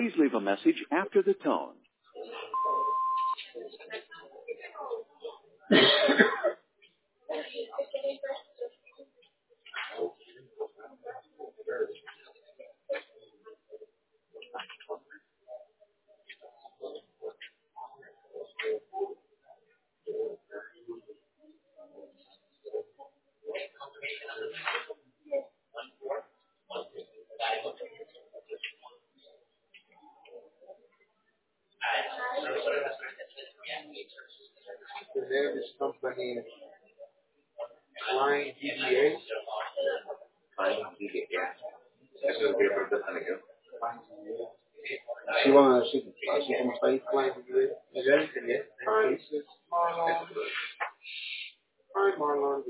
Please leave a message after the tone. The name is company Klein DBA. Eso es bien representativo. Sí, bueno, así como está ahí Klein DBA. Hi, Marlon.